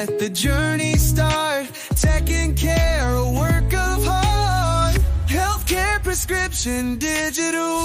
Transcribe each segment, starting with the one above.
let the journey start. Taking care, a work of art. Healthcare Prescription Digital.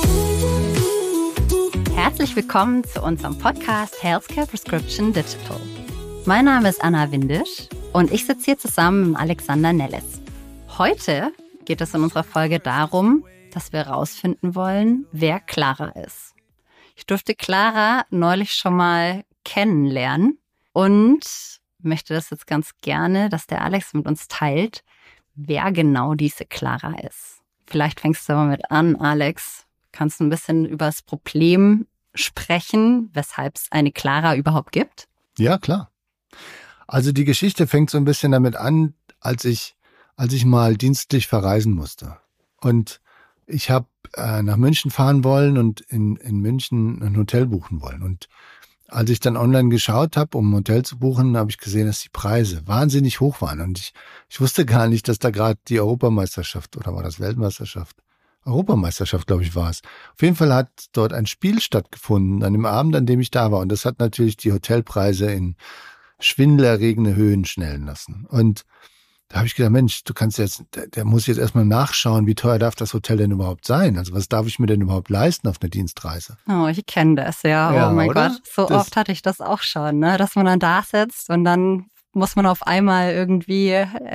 Herzlich willkommen zu unserem Podcast Healthcare Prescription Digital. Mein Name ist Anna Windisch und ich sitze hier zusammen mit Alexander Nelles. Heute geht es in unserer Folge darum, dass wir herausfinden wollen, wer Clara ist. Ich durfte Clara neulich schon mal kennenlernen und möchte das jetzt ganz gerne, dass der Alex mit uns teilt, wer genau diese Clara ist. Vielleicht fängst du mal mit an, Alex. Kannst du ein bisschen über das Problem sprechen, weshalb es eine Clara überhaupt gibt? Ja, klar. Also die Geschichte fängt so ein bisschen damit an, als ich mal dienstlich verreisen musste. Und ich habe nach München fahren wollen und in München ein Hotel buchen wollen. Und als ich dann online geschaut habe, um ein Hotel zu buchen, habe ich gesehen, dass die Preise wahnsinnig hoch waren. Und ich wusste gar nicht, dass da gerade die Europameisterschaft, oder war das Weltmeisterschaft? Europameisterschaft, glaube ich, war es. Auf jeden Fall hat dort ein Spiel stattgefunden an dem Abend, an dem ich da war. Und das hat natürlich die Hotelpreise in schwindelerregende Höhen schnellen lassen. Und da habe ich gedacht, Mensch, der muss jetzt erstmal nachschauen, wie teuer darf das Hotel denn überhaupt sein? Also was darf ich mir denn überhaupt leisten auf einer Dienstreise? Oh, ich kenne das, ja. Oh mein oder? Gott, so oft hatte ich das auch schon, ne? Dass man dann da sitzt und dann muss man auf einmal irgendwie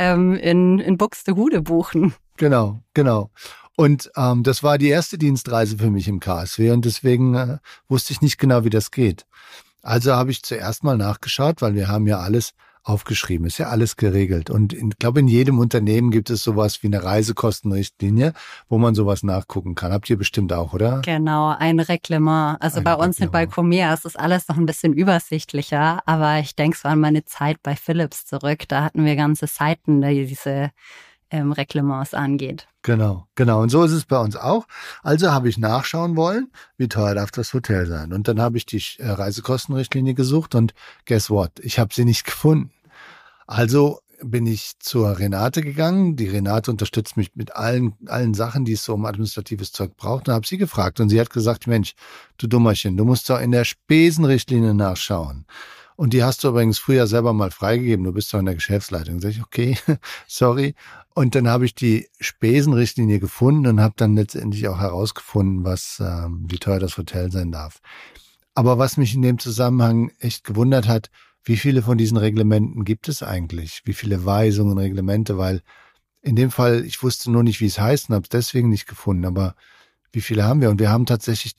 in Buxtehude buchen. Genau. Und das war die erste Dienstreise für mich im KSW und deswegen wusste ich nicht genau, wie das geht. Also habe ich zuerst mal nachgeschaut, weil wir haben ja alles aufgeschrieben, ist ja alles geregelt. Und ich glaube, in jedem Unternehmen gibt es sowas wie eine Reisekostenrichtlinie, wo man sowas nachgucken kann. Habt ihr bestimmt auch, oder? Genau, ein Reglement. Also bei uns bei Comer ist alles noch ein bisschen übersichtlicher, aber ich denke so an meine Zeit bei Philips zurück. Da hatten wir ganze Seiten, die diese Reglements angeht. Genau. Und so ist es bei uns auch. Also habe ich nachschauen wollen, wie teuer darf das Hotel sein. Und dann habe ich die Reisekostenrichtlinie gesucht und guess what? Ich habe sie nicht gefunden. Also bin ich zur Renate gegangen. Die Renate unterstützt mich mit allen Sachen, die es so um administratives Zeug braucht. Und habe sie gefragt und sie hat gesagt, Mensch, du Dummerchen, du musst doch in der Spesenrichtlinie nachschauen. Und die hast du übrigens früher selber mal freigegeben. Du bist doch in der Geschäftsleitung. Sag ich, okay, sorry. Und dann habe ich die Spesenrichtlinie gefunden und habe dann letztendlich auch herausgefunden, wie teuer das Hotel sein darf. Aber was mich in dem Zusammenhang echt gewundert hat, wie viele von diesen Reglementen gibt es eigentlich? Wie viele Weisungen, Reglemente? Weil in dem Fall, ich wusste nur nicht, wie es heißt und habe es deswegen nicht gefunden. Aber wie viele haben wir? Und wir haben tatsächlich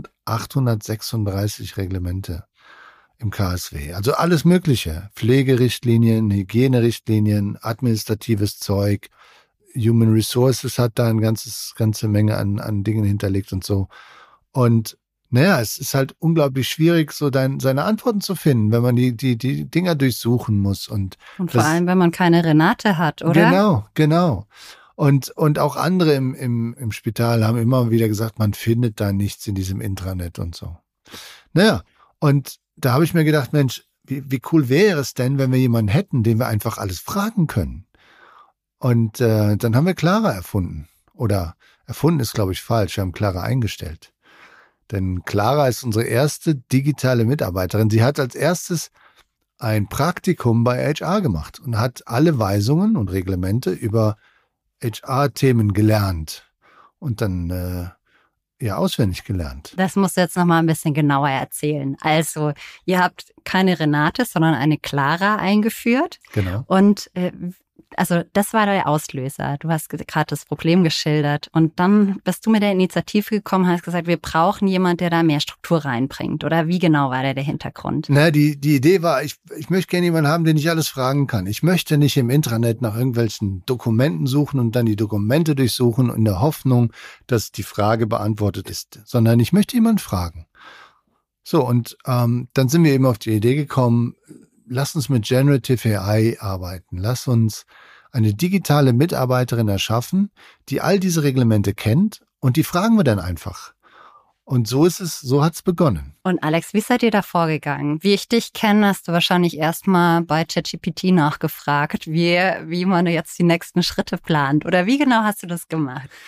1836 Reglemente im KSW. Also alles Mögliche. Pflegerichtlinien, Hygienerichtlinien, administratives Zeug. Human Resources hat da eine ganze Menge an Dingen hinterlegt und so. Und naja, es ist halt unglaublich schwierig, so seine Antworten zu finden, wenn man die Dinger durchsuchen muss. Und vor allem, wenn man keine Renate hat, oder? Genau. Und auch andere im Spital haben immer wieder gesagt, man findet da nichts in diesem Intranet und so. Naja, und da habe ich mir gedacht, Mensch, wie cool wäre es denn, wenn wir jemanden hätten, den wir einfach alles fragen können? Und dann haben wir Clara erfunden. Oder erfunden ist, glaube ich, falsch. Wir haben Clara eingestellt. Denn Clara ist unsere erste digitale Mitarbeiterin. Sie hat als erstes ein Praktikum bei HR gemacht und hat alle Weisungen und Reglemente über HR-Themen gelernt und dann auswendig gelernt. Das musst du jetzt noch mal ein bisschen genauer erzählen. Also, ihr habt keine Renate, sondern eine Clara eingeführt. Genau. Und also das war der Auslöser. Du hast gerade das Problem geschildert und dann bist du mit der Initiative gekommen, hast gesagt, wir brauchen jemanden, der da mehr Struktur reinbringt. Oder wie genau war der Hintergrund? Na, die Idee war, ich möchte gerne jemanden haben, den ich alles fragen kann. Ich möchte nicht im Intranet nach irgendwelchen Dokumenten suchen und dann die Dokumente durchsuchen in der Hoffnung, dass die Frage beantwortet ist, sondern ich möchte jemanden fragen. So, und dann sind wir eben auf die Idee gekommen, lass uns mit Generative AI arbeiten. Lass uns eine digitale Mitarbeiterin erschaffen, die all diese Reglemente kennt und die fragen wir dann einfach. Und so hat's begonnen. Und Alex, wie seid ihr da vorgegangen? Wie ich dich kenne, hast du wahrscheinlich erstmal bei ChatGPT nachgefragt, wie man jetzt die nächsten Schritte plant. Oder wie genau hast du das gemacht?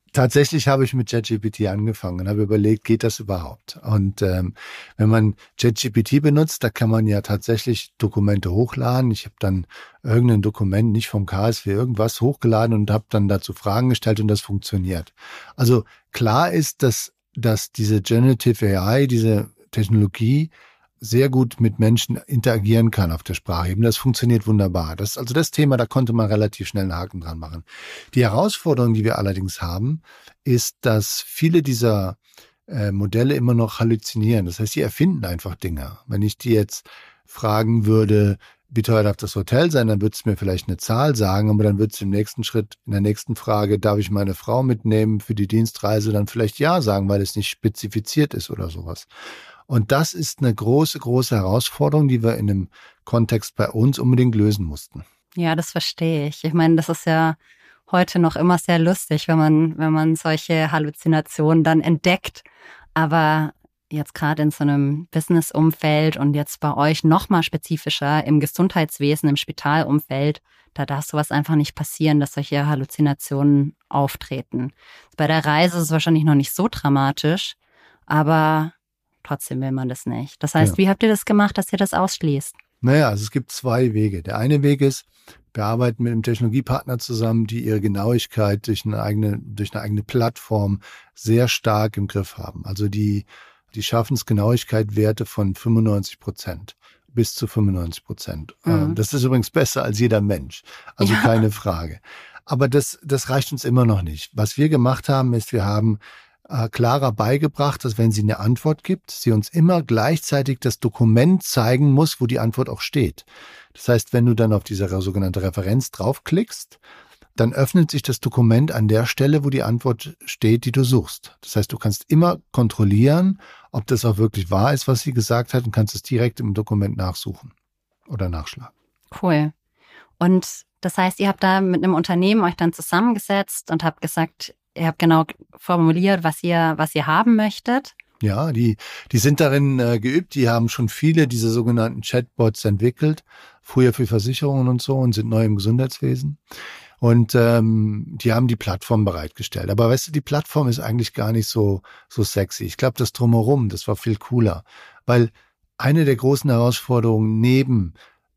Tatsächlich habe ich mit ChatGPT angefangen und habe überlegt, geht das überhaupt? Und wenn man ChatGPT benutzt, da kann man ja tatsächlich Dokumente hochladen. Ich habe dann irgendein Dokument, nicht vom KSW, irgendwas hochgeladen und habe dann dazu Fragen gestellt und das funktioniert. Also klar ist, dass diese Generative AI, diese Technologie, sehr gut mit Menschen interagieren kann auf der Sprachebene. Das funktioniert wunderbar. Das Thema, da konnte man relativ schnell einen Haken dran machen. Die Herausforderung, die wir allerdings haben, ist, dass viele dieser Modelle immer noch halluzinieren. Das heißt, sie erfinden einfach Dinge. Wenn ich die jetzt fragen würde, wie teuer darf das Hotel sein, dann würde es mir vielleicht eine Zahl sagen, aber dann wird es im nächsten Schritt, in der nächsten Frage, darf ich meine Frau mitnehmen für die Dienstreise, dann vielleicht ja sagen, weil es nicht spezifiziert ist oder sowas. Und das ist eine große, große Herausforderung, die wir in dem Kontext bei uns unbedingt lösen mussten. Ja, das verstehe ich. Ich meine, das ist ja heute noch immer sehr lustig, wenn man solche Halluzinationen dann entdeckt. Aber jetzt gerade in so einem Business-Umfeld und jetzt bei euch noch mal spezifischer im Gesundheitswesen, im Spitalumfeld, da darf sowas einfach nicht passieren, dass solche Halluzinationen auftreten. Bei der Reise ist es wahrscheinlich noch nicht so dramatisch, aber trotzdem will man das nicht. Das heißt, Wie habt ihr das gemacht, dass ihr das ausschließt? Naja, also es gibt zwei Wege. Der eine Weg ist, wir arbeiten mit einem Technologiepartner zusammen, die ihre Genauigkeit durch eine eigene Plattform sehr stark im Griff haben. Also die schaffen es, Genauigkeitswerte von 95% bis zu 95%. Das ist übrigens besser als jeder Mensch. Also keine Frage. Aber das reicht uns immer noch nicht. Was wir gemacht haben, ist, wir haben Clara beigebracht, dass wenn sie eine Antwort gibt, sie uns immer gleichzeitig das Dokument zeigen muss, wo die Antwort auch steht. Das heißt, wenn du dann auf diese sogenannte Referenz draufklickst, dann öffnet sich das Dokument an der Stelle, wo die Antwort steht, die du suchst. Das heißt, du kannst immer kontrollieren, ob das auch wirklich wahr ist, was sie gesagt hat, und kannst es direkt im Dokument nachsuchen oder nachschlagen. Cool. Und das heißt, ihr habt da mit einem Unternehmen euch dann zusammengesetzt und habt gesagt, ihr habt genau formuliert, was ihr haben möchtet. Ja, die sind darin geübt. Die haben schon viele dieser sogenannten Chatbots entwickelt, früher für Versicherungen und so, und sind neu im Gesundheitswesen. Und die haben die Plattform bereitgestellt. Aber weißt du, die Plattform ist eigentlich gar nicht so sexy. Ich glaube, das Drumherum, das war viel cooler. Weil eine der großen Herausforderungen neben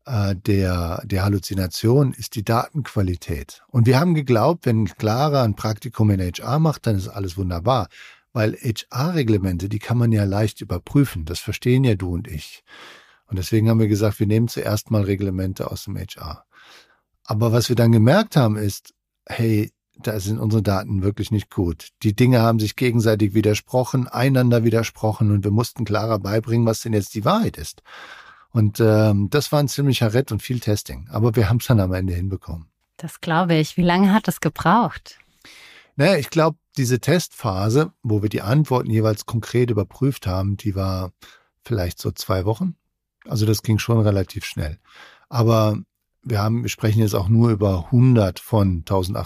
der Halluzination ist die Datenqualität. Und wir haben geglaubt, wenn Clara ein Praktikum in HR macht, dann ist alles wunderbar. Weil HR-Reglemente, die kann man ja leicht überprüfen. Das verstehen ja du und ich. Und deswegen haben wir gesagt, wir nehmen zuerst mal Reglemente aus dem HR. Aber was wir dann gemerkt haben ist, hey, da sind unsere Daten wirklich nicht gut. Die Dinge haben sich gegenseitig widersprochen, einander widersprochen, und wir mussten Clara beibringen, was denn jetzt die Wahrheit ist. Und das war ein ziemlicher Ritt und viel Testing. Aber wir haben es dann am Ende hinbekommen. Das glaube ich. Wie lange hat das gebraucht? Naja, ich glaube, diese Testphase, wo wir die Antworten jeweils konkret überprüft haben, die war vielleicht so 2 Wochen. Also das ging schon relativ schnell. Aber wir sprechen jetzt auch nur über 100 von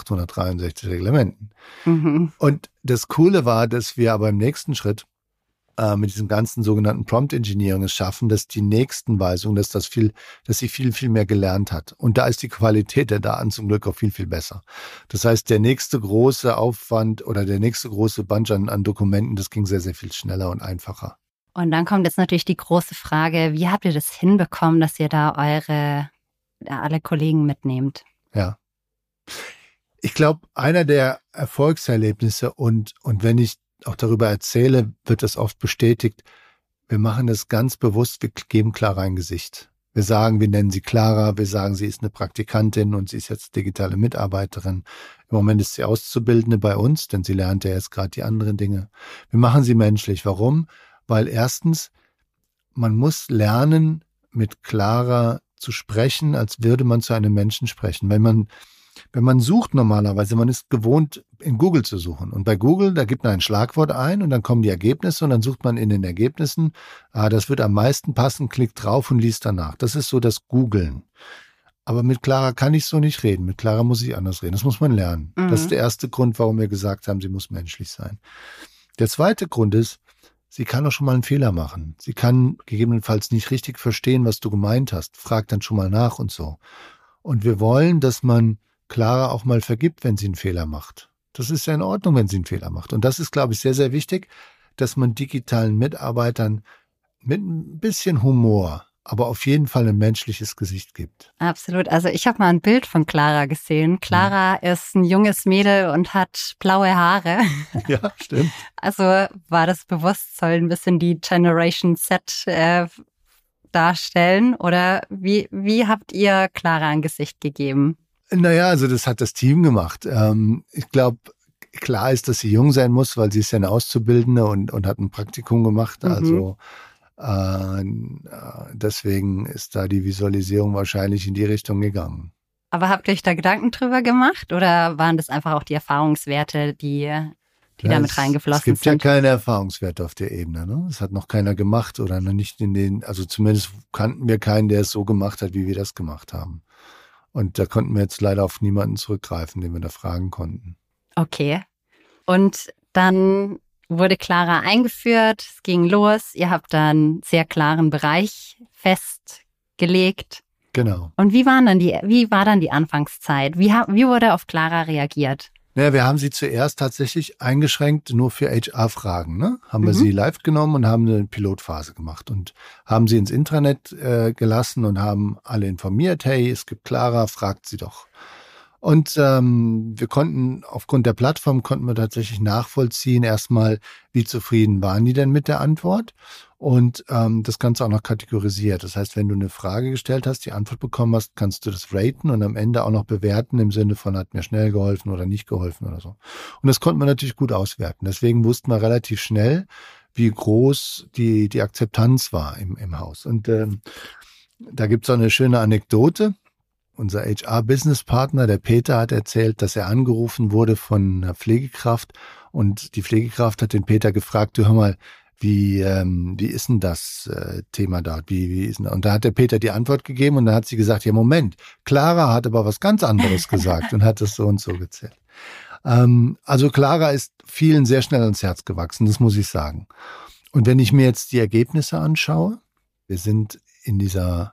1863 Reglementen. Mhm. Und das Coole war, dass wir aber im nächsten Schritt mit diesem ganzen sogenannten Prompt Engineering es schaffen, dass die nächsten Weisungen, dass sie viel, viel mehr gelernt hat. Und da ist die Qualität der Daten zum Glück auch viel, viel besser. Das heißt, der nächste große Aufwand oder der nächste große Bunch an Dokumenten, das ging sehr, sehr viel schneller und einfacher. Und dann kommt jetzt natürlich die große Frage, wie habt ihr das hinbekommen, dass ihr da alle Kollegen mitnehmt? Ja. Ich glaube, einer der Erfolgserlebnisse und wenn ich auch darüber erzähle, wird das oft bestätigt. Wir machen das ganz bewusst, wir geben Clara ein Gesicht. Wir sagen, wir nennen sie Clara, wir sagen, sie ist eine Praktikantin und sie ist jetzt digitale Mitarbeiterin. Im Moment ist sie Auszubildende bei uns, denn sie lernt ja jetzt gerade die anderen Dinge. Wir machen sie menschlich. Warum? Weil erstens, man muss lernen, mit Clara zu sprechen, als würde man zu einem Menschen sprechen. Wenn man sucht normalerweise, man ist gewohnt, in Google zu suchen. Und bei Google, da gibt man ein Schlagwort ein und dann kommen die Ergebnisse und dann sucht man in den Ergebnissen, das wird am meisten passen, klickt drauf und liest danach. Das ist so das Googeln. Aber mit Clara kann ich so nicht reden. Mit Clara muss ich anders reden. Das muss man lernen. Mhm. Das ist der erste Grund, warum wir gesagt haben, sie muss menschlich sein. Der zweite Grund ist, sie kann auch schon mal einen Fehler machen. Sie kann gegebenenfalls nicht richtig verstehen, was du gemeint hast. Frag dann schon mal nach und so. Und wir wollen, dass man Clara auch mal vergibt, wenn sie einen Fehler macht. Das ist ja in Ordnung, wenn sie einen Fehler macht. Und das ist, glaube ich, sehr, sehr wichtig, dass man digitalen Mitarbeitern mit ein bisschen Humor, aber auf jeden Fall ein menschliches Gesicht gibt. Absolut. Also ich habe mal ein Bild von Clara gesehen. Clara ist ein junges Mädel und hat blaue Haare. Ja, stimmt. Also war das bewusst, soll ein bisschen die Generation Z darstellen? Oder wie habt ihr Clara ein Gesicht gegeben? Naja, also das hat das Team gemacht. Ich glaube, klar ist, dass sie jung sein muss, weil sie ist ja eine Auszubildende und hat ein Praktikum gemacht. Also deswegen ist da die Visualisierung wahrscheinlich in die Richtung gegangen. Aber habt ihr euch da Gedanken drüber gemacht oder waren das einfach auch die Erfahrungswerte, die damit reingeflossen sind? Es gibt ja keine Erfahrungswerte auf der Ebene. Ne? Das hat noch keiner gemacht oder noch nicht also zumindest kannten wir keinen, der es so gemacht hat, wie wir das gemacht haben. Und da konnten wir jetzt leider auf niemanden zurückgreifen, den wir da fragen konnten. Okay. Und dann wurde Clara eingeführt, es ging los, ihr habt dann einen sehr klaren Bereich festgelegt. Genau. Und wie war dann die Anfangszeit? Wie wurde auf Clara reagiert? Naja, wir haben sie zuerst tatsächlich eingeschränkt nur für HR-Fragen. Ne? Haben wir sie live genommen und haben eine Pilotphase gemacht und haben sie ins Intranet gelassen und haben alle informiert, hey, es gibt Clara, fragt sie doch. Und wir konnten, aufgrund der Plattform konnten wir tatsächlich nachvollziehen, erstmal, wie zufrieden waren die denn mit der Antwort und das Ganze auch noch kategorisiert. Das heißt, wenn du eine Frage gestellt hast, die Antwort bekommen hast, kannst du das raten und am Ende auch noch bewerten im Sinne von, hat mir schnell geholfen oder nicht geholfen oder so. Und das konnten wir natürlich gut auswerten. Deswegen wussten wir relativ schnell, wie groß die Akzeptanz war im Haus. Und da gibt's auch eine schöne Anekdote. Unser HR-Business-Partner, der Peter, hat erzählt, dass er angerufen wurde von einer Pflegekraft und die Pflegekraft hat den Peter gefragt, du hör mal, wie ist denn das Thema da? Wie ist denn da? Und da hat der Peter die Antwort gegeben und dann hat sie gesagt, ja Moment, Clara hat aber was ganz anderes gesagt und hat das so und so gezählt. Also Clara ist vielen sehr schnell ans Herz gewachsen, das muss ich sagen. Und wenn ich mir jetzt die Ergebnisse anschaue, wir sind in dieser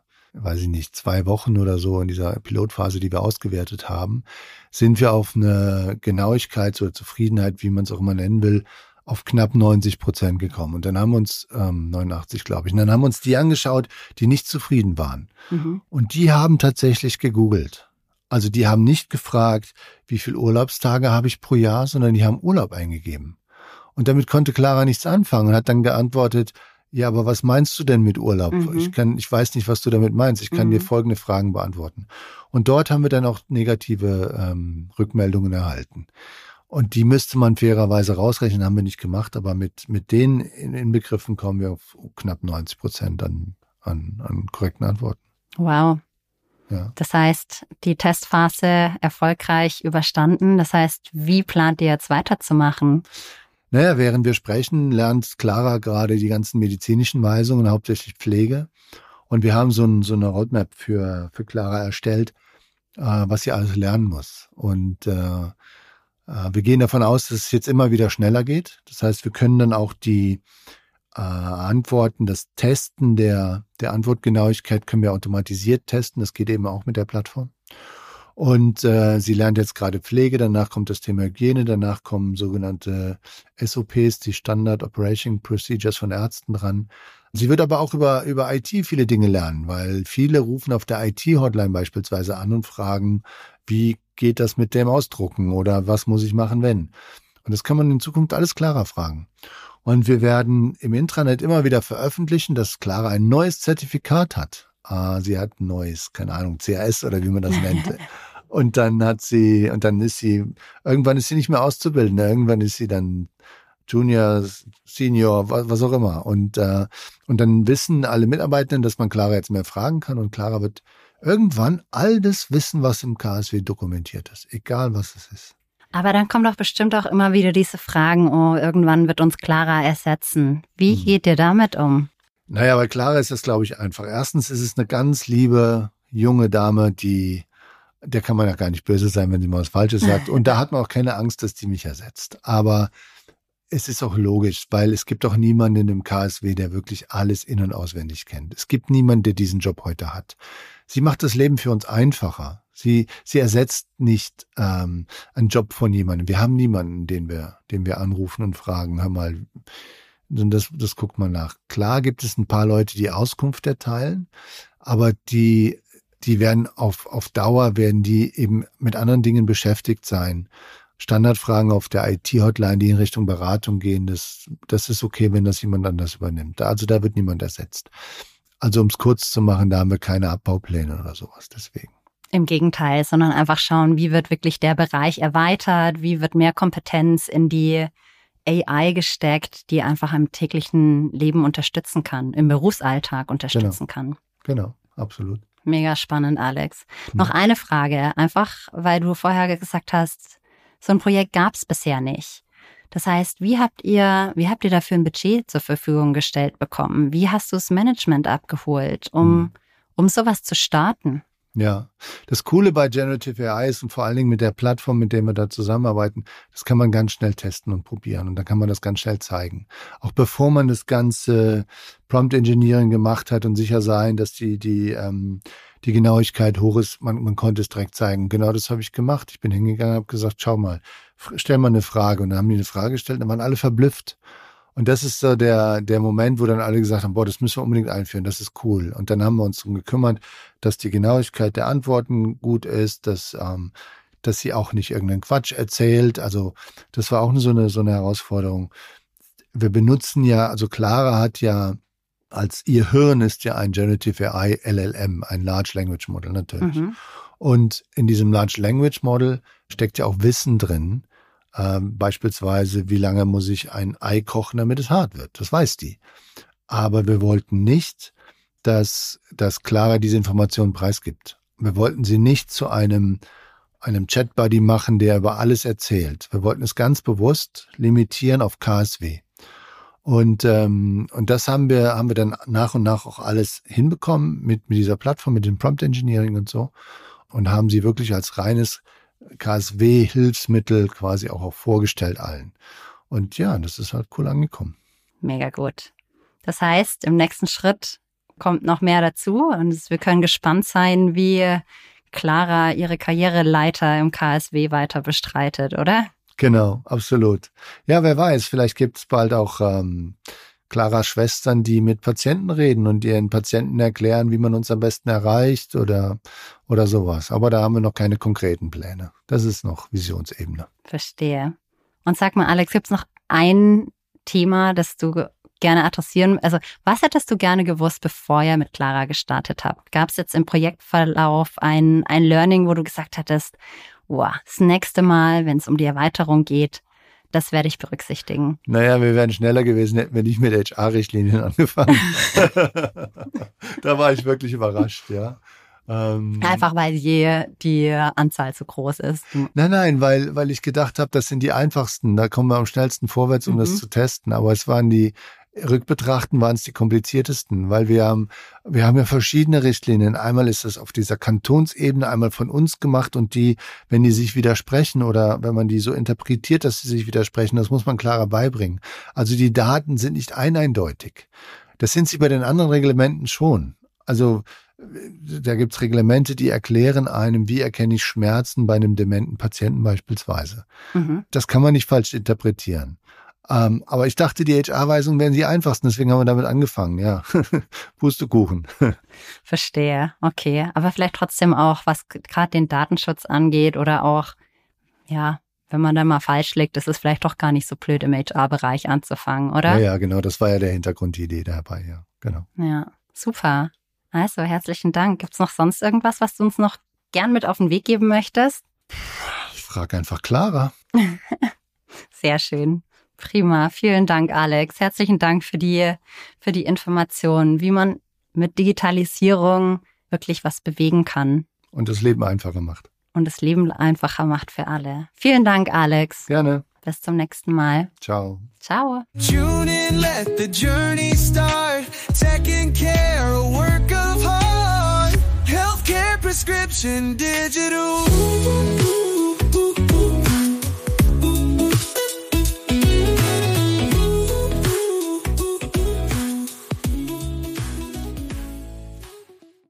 2 Wochen oder so in dieser Pilotphase, die wir ausgewertet haben, sind wir auf eine Genauigkeit oder Zufriedenheit, wie man es auch immer nennen will, auf knapp 90% gekommen. Und dann haben wir uns, 89 glaube ich, und dann haben wir uns die angeschaut, die nicht zufrieden waren. Mhm. Und die haben tatsächlich gegoogelt. Also die haben nicht gefragt, wie viele Urlaubstage habe ich pro Jahr, sondern die haben Urlaub eingegeben. Und damit konnte Clara nichts anfangen und hat dann geantwortet, ja, aber was meinst du denn mit Urlaub? Mhm. Ich weiß nicht, was du damit meinst. Ich kann dir folgende Fragen beantworten. Und dort haben wir dann auch negative Rückmeldungen erhalten. Und die müsste man fairerweise rausrechnen, haben wir nicht gemacht, aber mit denen in Begriffen kommen wir auf knapp 90% an korrekten Antworten. Wow. Ja. Das heißt, die Testphase erfolgreich überstanden. Das heißt, wie plant ihr jetzt weiterzumachen? Naja, während wir sprechen, lernt Clara gerade die ganzen medizinischen Weisungen, hauptsächlich Pflege. Und wir haben so eine Roadmap für Clara erstellt, was sie alles lernen muss. Und wir gehen davon aus, dass es jetzt immer wieder schneller geht. Das heißt, wir können dann auch die Antworten, das Testen der Antwortgenauigkeit können wir automatisiert testen. Das geht eben auch mit der Plattform. Und sie lernt jetzt gerade Pflege, danach kommt das Thema Hygiene, danach kommen sogenannte SOPs, die Standard Operation Procedures von Ärzten dran. Sie wird aber auch über IT viele Dinge lernen, weil viele rufen auf der IT-Hotline beispielsweise an und fragen, wie geht das mit dem Ausdrucken oder was muss ich machen, wenn? Und das kann man in Zukunft alles Clara fragen. Und wir werden im Intranet immer wieder veröffentlichen, dass Clara ein neues Zertifikat hat. Sie hat ein neues, keine Ahnung, CAS oder wie man das nennt. Irgendwann ist sie nicht mehr Auszubildende, irgendwann ist sie dann Junior, Senior, was auch immer. Und dann wissen alle Mitarbeitenden, dass man Clara jetzt mehr fragen kann und Clara wird irgendwann all das wissen, was im KSW dokumentiert ist, egal was es ist. Aber dann kommen doch bestimmt auch immer wieder diese Fragen, oh, irgendwann wird uns Clara ersetzen. Wie geht ihr damit um? Naja, bei Clara ist das, glaube ich, einfach. Erstens ist es eine ganz liebe, junge Dame, der kann man ja gar nicht böse sein, wenn sie mal was Falsches sagt. Und da hat man auch keine Angst, dass die mich ersetzt. Aber es ist auch logisch, weil es gibt auch niemanden im KSW, der wirklich alles in- und auswendig kennt. Es gibt niemanden, der diesen Job heute hat. Sie macht das Leben für uns einfacher. Sie ersetzt nicht einen Job von jemandem. Wir haben niemanden, den wir anrufen und fragen, hör mal, das guckt man nach. Klar gibt es ein paar Leute, die Auskunft erteilen, aber die werden auf Dauer werden die eben mit anderen Dingen beschäftigt sein. Standardfragen auf der IT-Hotline, die in Richtung Beratung gehen, das ist okay, wenn das jemand anders übernimmt. Also da wird niemand ersetzt. Also um es kurz zu machen, da haben wir keine Abbaupläne oder sowas, deswegen. Im Gegenteil, sondern einfach schauen, wie wird wirklich der Bereich erweitert, wie wird mehr Kompetenz in die AI gesteckt, die einfach im täglichen Leben unterstützen kann, im Berufsalltag unterstützen kann. Genau, absolut. Mega spannend, Alex. Noch eine Frage, einfach weil du vorher gesagt hast, so ein Projekt gab es bisher nicht. Das heißt, wie habt ihr dafür ein Budget zur Verfügung gestellt bekommen? Wie hast du das Management abgeholt, um sowas zu starten? Ja, das Coole bei Generative AI ist und vor allen Dingen mit der Plattform, mit der wir da zusammenarbeiten, das kann man ganz schnell testen und probieren und dann kann man das ganz schnell zeigen. Auch bevor man das ganze Prompt Engineering gemacht hat und sicher sein, dass die Genauigkeit hoch ist, man konnte es direkt zeigen. Genau das habe ich gemacht. Ich bin hingegangen und habe gesagt, schau mal, stell mal eine Frage. Und dann haben die eine Frage gestellt und dann waren alle verblüfft. Und das ist so der Moment, wo dann alle gesagt haben, boah, das müssen wir unbedingt einführen, das ist cool. Und dann haben wir uns darum gekümmert, dass die Genauigkeit der Antworten gut ist, dass sie auch nicht irgendeinen Quatsch erzählt. Also das war auch so eine Herausforderung. Wir benutzen ja, also Clara hat ja, als ihr Hirn ist ja ein Generative AI LLM, ein Large Language Model natürlich. Und in diesem Large Language Model steckt ja auch Wissen drin. Beispielsweise, wie lange muss ich ein Ei kochen, damit es hart wird. Das weiß die. Aber wir wollten nicht, dass Clara diese Information preisgibt. Wir wollten sie nicht zu einem Chat-Buddy machen, der über alles erzählt. Wir wollten es ganz bewusst limitieren auf KSW. Und das haben wir dann nach und nach auch alles hinbekommen mit dieser Plattform, mit dem Prompt Engineering und so. Und haben sie wirklich als reines KSW-Hilfsmittel quasi auch vorgestellt allen. Und ja, das ist halt cool angekommen. Mega gut. Das heißt, im nächsten Schritt kommt noch mehr dazu und wir können gespannt sein, wie Clara ihre Karriereleiter im KSW weiter bestreitet, oder? Genau, absolut. Ja, wer weiß, vielleicht gibt es bald auch Claras Schwestern, die mit Patienten reden und ihren Patienten erklären, wie man uns am besten erreicht oder sowas. Aber da haben wir noch keine konkreten Pläne. Das ist noch Visionsebene. Verstehe. Und sag mal, Alex, gibt es noch ein Thema, das du gerne adressieren, also was hättest du gerne gewusst, bevor ihr mit Clara gestartet habt? Gab es jetzt im Projektverlauf ein Learning, wo du gesagt hattest, wow, das nächste Mal, wenn es um die Erweiterung geht, das werde ich berücksichtigen? Naja, wir wären schneller gewesen, hätten wir nicht mit HR-Richtlinien angefangen. Da war ich wirklich überrascht, ja. Einfach weil die Anzahl zu groß ist. Nein, weil ich gedacht habe, das sind die einfachsten. Da kommen wir am schnellsten vorwärts, um das zu testen. Aber es waren rückbetrachten waren es die kompliziertesten, weil wir haben ja verschiedene Richtlinien. Einmal ist das auf dieser Kantonsebene einmal von uns gemacht und wenn die sich widersprechen oder wenn man die so interpretiert, dass sie sich widersprechen, das muss man klarer beibringen. Also die Daten sind nicht eindeutig. Das sind sie bei den anderen Reglementen schon. Also da gibt's Reglemente, die erklären einem, wie erkenne ich Schmerzen bei einem dementen Patienten beispielsweise. Das kann man nicht falsch interpretieren. Aber ich dachte, die HR-Weisungen wären die einfachsten, deswegen haben wir damit angefangen, ja. Pustekuchen. Verstehe, okay. Aber vielleicht trotzdem auch, was gerade den Datenschutz angeht oder auch, ja, wenn man da mal falsch liegt, ist es vielleicht doch gar nicht so blöd, im HR-Bereich anzufangen, oder? Ja, genau, das war ja der Hintergrund, die Idee dabei, ja, genau. Ja, super. Also, herzlichen Dank. Gibt's noch sonst irgendwas, was du uns noch gern mit auf den Weg geben möchtest? Ich frage einfach Clara. Sehr schön. Prima. Vielen Dank, Alex. Herzlichen Dank für die Informationen, wie man mit Digitalisierung wirklich was bewegen kann. Und das Leben einfacher macht. Und das Leben einfacher macht für alle. Vielen Dank, Alex. Gerne. Bis zum nächsten Mal. Ciao. Ciao. Tune in, let the journey start. Taking care, a work of heart. Healthcare prescription digital.